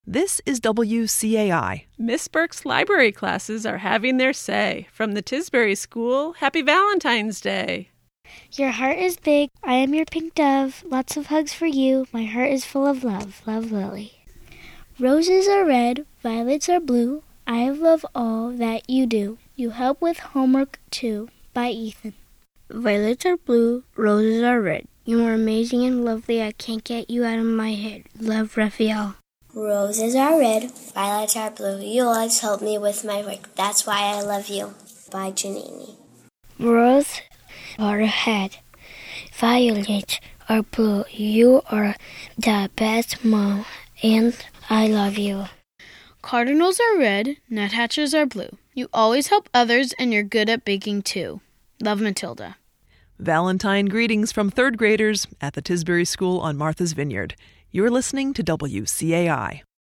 This is WCAI. Miss Burke's library classes are having their say. From the Tisbury School, Happy Valentine's Day. Your heart is big. I am your pink dove. Lots of hugs for you. My heart is full of love. Love, Lily. Roses are red. Violets are blue. I love all that you do. You help with homework, too. By Ethan. Violets are blue. Roses are red. You are amazing and lovely. I can't get you out of my head. Love, Raphael. Roses are red, violets are blue. You always help me with my work. That's why I love you. By Janini. Roses are red, violets are blue. You are the best mom, and I love you. Cardinals are red, nuthatches are blue. You always help others, and you're good at baking too. Love, Matilda. Valentine greetings from third graders at the Tisbury School on Martha's Vineyard. You're listening to WCAI.